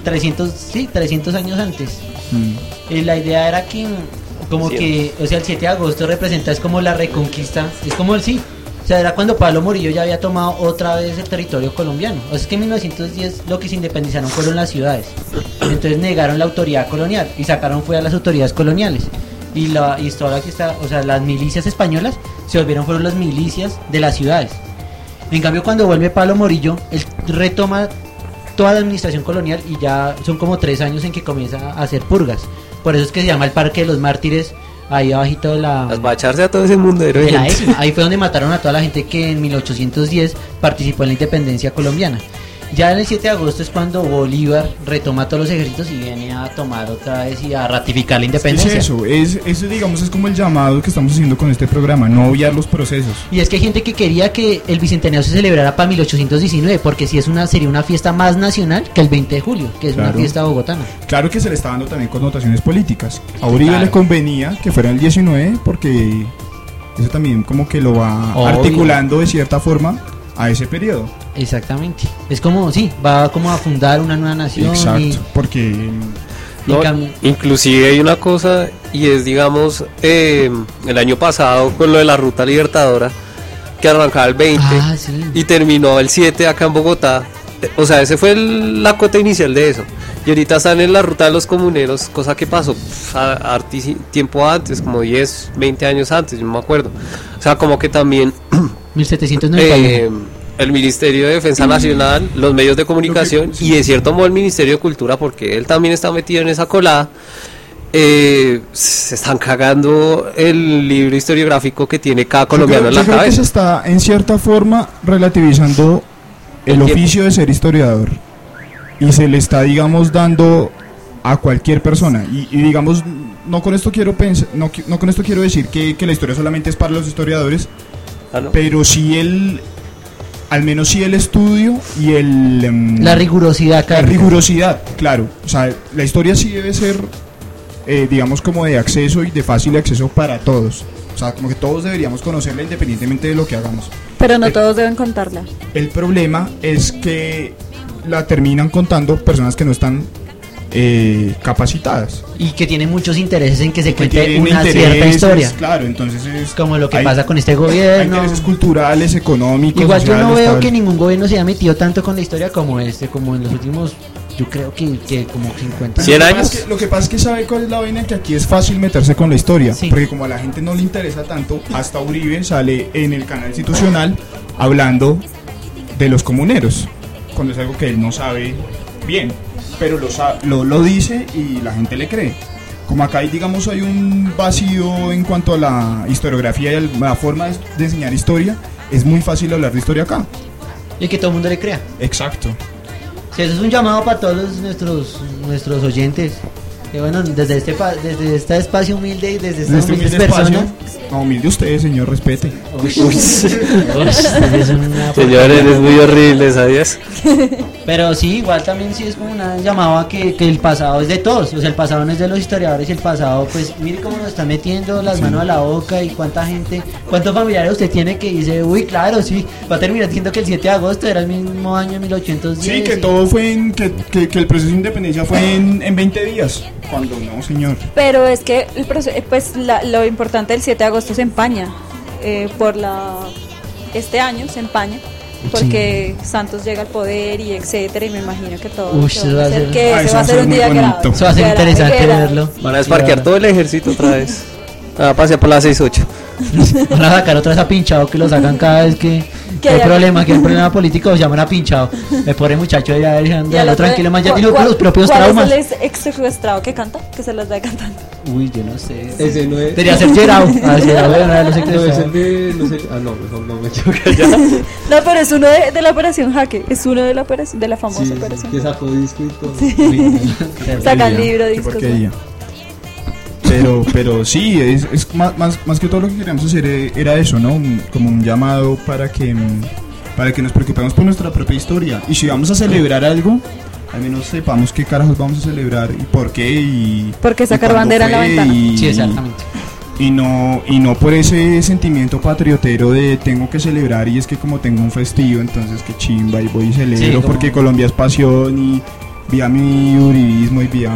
300 años antes. Y la idea era que, como que, o sea, el 7 de agosto representa, es como la reconquista, es como el sí. O sea, era cuando Pablo Morillo ya había tomado otra vez el territorio colombiano. O sea, es que en 1910 lo que se independizaron fueron las ciudades. Entonces negaron la autoridad colonial y sacaron fuera las autoridades coloniales. Y la historia que está, o sea, las milicias españolas fueron las milicias de las ciudades. En cambio, cuando vuelve Pablo Morillo, él retoma toda la administración colonial y ya son como 3 años en que comienza a hacer purgas. Por eso es que se llama el Parque de los Mártires, ahí abajito de la... Las va a echarse a todo ese mundero. de la décima. Ahí fue donde mataron a toda la gente que en 1810 participó en la independencia colombiana. Ya en el 7 de agosto es cuando Bolívar retoma todos los ejércitos y viene a tomar otra vez y a ratificar la independencia. Eso digamos es como el llamado que estamos haciendo con este programa, no obviar los procesos. Y es que hay gente que quería que el bicentenario se celebrara para 1819, porque si sería una fiesta más nacional que el 20 de julio, que es Claro. una fiesta bogotana. Claro que se le está dando también connotaciones políticas. A Uribe Claro. le convenía que fuera el 19 porque eso también como que lo va Obvio. articulando de cierta forma a ese periodo. Exactamente. Es como, sí, va como a fundar una nueva nación. Exacto, porque No, inclusive hay una cosa y es, digamos, el año pasado con lo de la ruta libertadora que arrancaba el 20 sí. y terminó el 7 acá en Bogotá. O sea, ese fue la cota inicial de eso. Y ahorita están en la ruta de los comuneros, cosa que pasó tiempo antes, como 10, 20 años antes, yo no me acuerdo. O sea, como que también 1791. el Ministerio de Defensa Nacional, los medios de comunicación y de cierto modo el Ministerio de Cultura, porque él también está metido en esa colada, se están cagando el libro historiográfico que tiene cada colombiano en la yo creo que se cabeza. está en cierta forma relativizando el El tiempo. oficio de ser historiador y se le está, digamos, dando a cualquier persona y digamos, no con esto quiero no con esto quiero decir que la historia solamente es para los historiadores, Ah, ¿no? pero sí al menos sí el estudio y La rigurosidad, la claro. rigurosidad, claro. O sea, la historia sí debe ser, digamos, como de acceso y de fácil acceso para todos. O sea, como que todos deberíamos conocerla independientemente de lo que hagamos. Pero no todos deben contarla. El problema es que la terminan contando personas que no están capacitadas. Y que tiene muchos intereses en que se Que cuente tienen una cierta intereses, historia. Claro, entonces es Como lo que hay- pasa con este hay gobierno. intereses culturales, económicos. Igual yo no sociales, veo tal. que ningún gobierno se haya metido tanto con la historia como como en los últimos, yo creo que como 50 100 Lo que años. pasa es que- Lo que pasa es que sabe cuál es la vaina, que aquí es fácil meterse con la historia, Sí. porque como a la gente no le interesa tanto, hasta Uribe sale en el canal institucional hablando de los comuneros, cuando es algo que él no sabe bien, pero lo dice y la gente le cree. Como acá digamos hay un vacío en cuanto a la historiografía y la forma de enseñar historia, es muy fácil hablar de historia acá. y que todo el mundo le crea. Exacto. Sí, eso es un llamado para todos nuestros oyentes Que bueno, desde este espacio humilde y desde estas Este humildes humilde espacio. personas. No, humilde usted, señor, respete. Señor, eres muy horrible, ¿sabías? Pero sí, igual también sí es como una llamada que el pasado es de todos. O sea, el pasado no es de los historiadores y el pasado, pues mire cómo nos está metiendo las manos a la boca y cuánta gente, cuántos familiares usted tiene que dice, uy, claro, sí, va a terminar diciendo que el 7 de agosto era el mismo año 1810. Sí, que todo fue que el proceso de independencia fue en 20 días. Cuando no, señor. Pero es que el pues lo importante del 7 de agosto se empaña este año se empaña porque Santos llega al poder y etcétera, y me imagino que todo Uy, eso va a ser que Ay, ese va a ser un muy día bonito. grave. Eso va a ser interesante Grave. verlo. Van a desparquear todo el ejército otra vez. A pasear por la 6-8. Van a sacar otra vez a Pinchado, que lo sacan cada vez que hay haya- problema político, llaman a Pinchado. El pobre muchacho ya Y al déjalo otro- tranquilo, más ya ¿cuál- dijo con los propios traumas. ¿Cuál es el ex secuestrado que canta? Que se los va cantando. Uy, yo no sé. Ese no es. Debería ser Gerao. A ver, Gerao, no sé qué No, es sea. el de. No sé. Ah, no, mejor no me equivoco ya. No, pero es uno de la operación Jaque. Es uno de la operación, de la famosa Sí, operación. que sacó disco y todo. Sacan libro, Qué discos. porquería. Pero sí, es más que todo lo que queríamos hacer era eso, ¿no? Como un llamado para que nos preocupemos por nuestra propia historia. Y si vamos a celebrar algo, al menos sepamos qué carajos vamos a celebrar y por qué. Y Porque sacar y cuándo bandera en la fue, ventana. Sí, exactamente. Y no por ese sentimiento patriotero de tengo que celebrar y es que como tengo un festivo, entonces que chimba y voy y celebro Sí, como- porque Colombia es pasión y vía mi uribismo y vía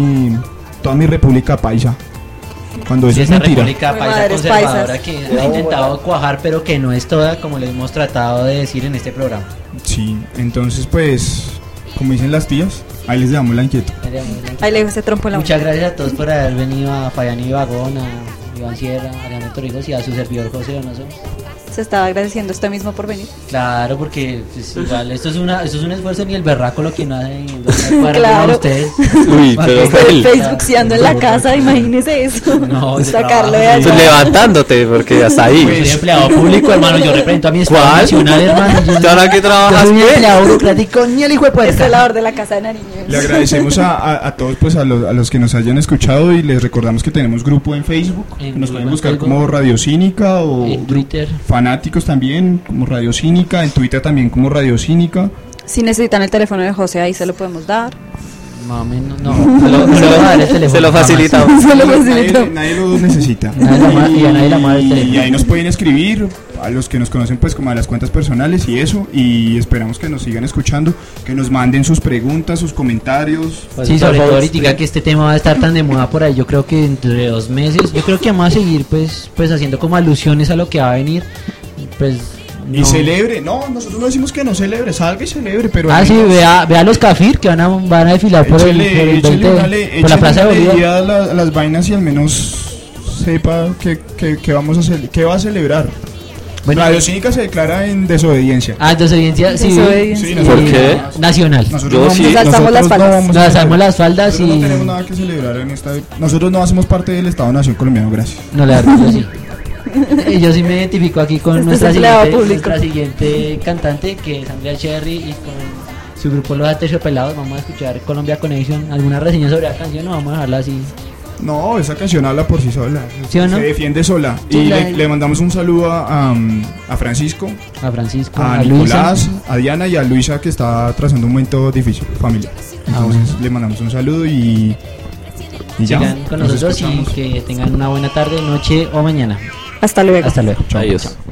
toda mi república paisa. Cuando eso Sí, es esa mentira. república paisa Madres conservadora paisas. que ha intentado cuajar, pero que no es toda, como le hemos tratado de decir en este programa. Sí, entonces pues, como dicen las tías, ahí les damos la inquietud. Ahí le dejo ese trompo en la boca. Muchas gracias a todos por haber venido, a Fabián y Vagón, a Iván Sierra, a Alejandro Torrijos y a su servidor José Donoso. Se estaba agradeciendo usted mismo por venir. Claro, porque pues, igual esto es un esfuerzo, ni el berraco lo que no hace para Claro. ustedes. Uy, pero Estoy él, facebookeando en la casa, imagínese eso. No, de Sacarlo de trabajo. pues allá. levantándote, porque hasta ahí. Yo soy empleado público, hermano, yo represento a mi estado ¿Cuál? nacional, hermano. ¿Y ahora qué Yo trabajas, soy un qué? empleado burocrático, ni el hijo de Es puerca. el labor de la casa de Nariño. Le agradecemos a todos, pues a los que nos hayan escuchado y les recordamos que tenemos grupo en Facebook, En que nos grupo pueden en buscar Facebook. como Radio Cínica o En Twitter. fanáticos también como Radio Cínica, en Twitter también como Radio Cínica. Si necesitan el teléfono de José, ahí se lo podemos dar. Más o menos, no. Se lo va a dar el teléfono. Se lo jamás. facilitamos. Se lo Nadie, facilito. nadie lo necesita. Y a nadie la madre el Y teléfono. ahí nos pueden escribir a los que nos conocen pues como a las cuentas personales y eso, y esperamos que nos sigan escuchando, que nos manden sus preguntas, sus comentarios. Sí, sobre todo ahorita que este tema va a estar tan de moda por ahí, yo creo que entre 2 meses, yo creo que vamos a seguir pues haciendo como alusiones a lo que va a venir, pues Y no. celebre, no, nosotros no decimos que no celebre, salga y celebre, pero Ah, al sí, menos vea los Cafir que van a desfilar por el 20, por la Plaza de Bolívar. alegría a las vainas y al menos sepa que vamos a qué va a celebrar. Bueno, Radio Cínica se declara en desobediencia. desobediencia civil. Desobediencia. Sí, ¿Por qué? Nacional. Nosotros Yo no sí. vamos- Nos alzamos las nosotros faldas. vamos a Nos alzamos celebrar. las faldas Nosotros y no tenemos nada que celebrar en esta. Nosotros no hacemos parte del Estado-Nación colombiano, gracias. No, la verdad, yo sí. Yo sí me identifico aquí con Este nuestra es empleado siguiente, público. cantante, que es Andrea Cherry, y con su grupo Los Aterciopelados. Vamos a escuchar Colombia Connection, alguna reseña sobre la canción, o vamos a dejarla así. No, esa canción habla por sí sola. ¿Sí o no? Se defiende sola. Sí, Y la- le mandamos un saludo a Francisco, A Francisco, a Luisa. Nicolás, a Diana y a Luisa, que está trazando un momento difícil, familia. Entonces le mandamos un saludo y ya. Sigan con nos nosotros y escuchamos. que tengan una buena tarde, noche o mañana. Hasta luego. Hasta luego. Chao. Adiós.